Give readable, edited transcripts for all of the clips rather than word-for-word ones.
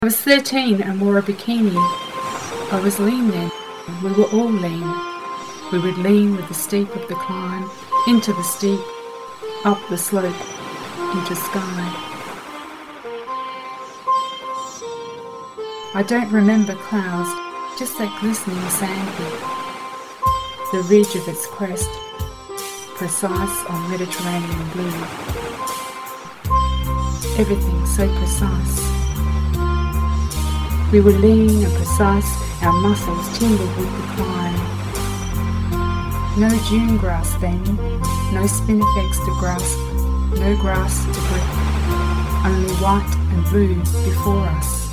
I was 13 and wore a bikini. I was lean then. We were all lean. We would lean with the steep of the climb, into the steep, up the slope, into sky. I don't remember clouds, just that glistening sandpit. The ridge of its crest, precise on Mediterranean blue. Everything so precise. We were lean and precise, our muscles tingled with the climb. No dune grass then, no spinifex to grasp, no grass to grip, only white and blue before us.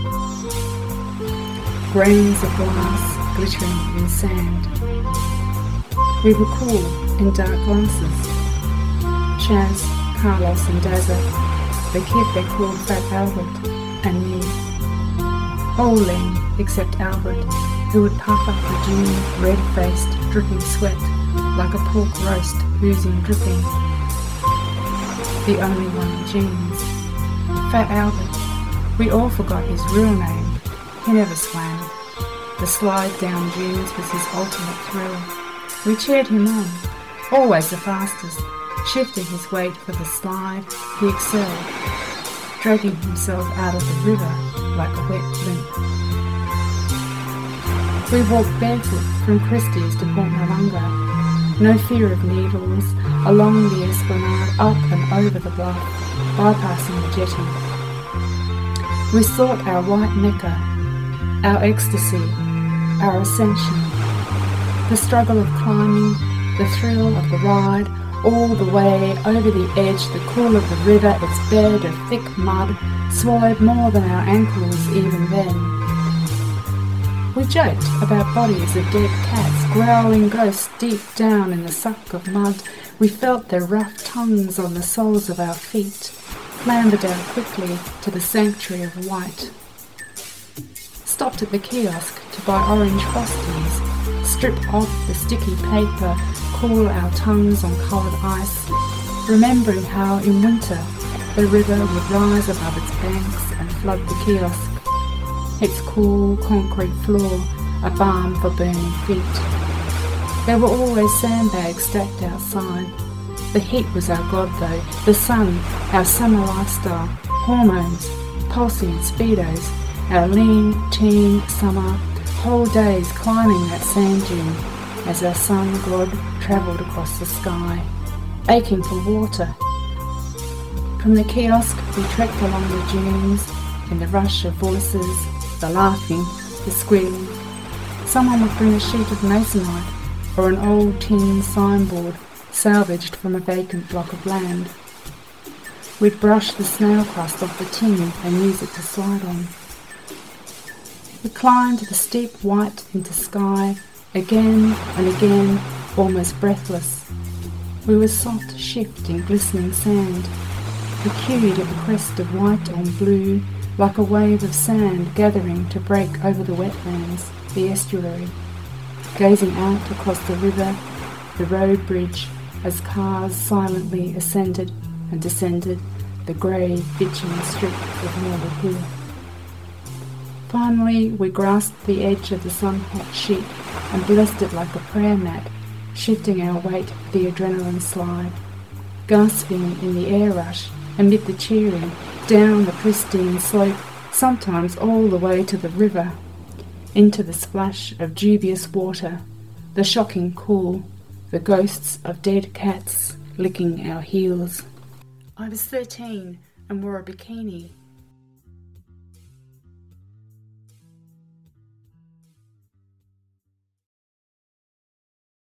Grains of glass glittering in sand. We were cool in dark glasses. Chaz, Carlos and Dazza, the kid they called Fat Albert, and me. All lean except Albert, who would puff up the dune, red-faced, dripping sweat, like a pork roast oozing dripping. The only one in jeans. Fat Albert. We all forgot his real name. He never swam. The slide down dunes was his ultimate thrill. We cheered him on, always the fastest. Shifting his weight for the slide, he excelled, dragging himself out of the river like a wet blimp. We walked barefoot from Christie's to Port Malunga. No fear of needles, along the esplanade, up and over the bluff, bypassing the jetty. We sought our white Mecca, our ecstasy, our ascension. The struggle of climbing, the thrill of the ride, all the way over the edge, the cool of the river, its bed of thick mud, swallowed more than our ankles even then. We joked about bodies of dead cats, growling ghosts deep down in the suck of mud. We felt their rough tongues on the soles of our feet, clambered out quickly to the sanctuary of white. Stopped at the kiosk to buy orange frosties, strip off the sticky paper, cool our tongues on coloured ice, remembering how in winter the river would rise above its banks and flood the kiosk, its cool concrete floor a balm for burning feet. There were always sandbags stacked outside. The heat was our god though, the sun, our summer lifestyle, hormones, pulsing in speedos, our lean teen summer, whole days climbing that sand dune as our sun god travelled across the sky, aching for water. From the kiosk we trekked along the dunes in the rush of voices, the laughing, the squealing. Someone would bring a sheet of masonite or an old tin signboard salvaged from a vacant block of land. We'd brush the snail crust off the tin and use it to slide on. We climbed the steep white into sky, again and again, almost breathless. We were soft shift in glistening sand. We queued at the crest of white on blue, like a wave of sand gathering to break over the wetlands, the estuary, gazing out across the river, the road bridge, as cars silently ascended and descended the grey, bitching strip of Marble Hill. Finally, we grasped the edge of the sun-hot sheet and blessed it like a prayer mat, shifting our weight for the adrenaline slide, gasping in the air rush amid the cheering, down the pristine slope, sometimes all the way to the river, into the splash of dubious water, the shocking cool, the ghosts of dead cats licking our heels. I was 13 and wore a bikini.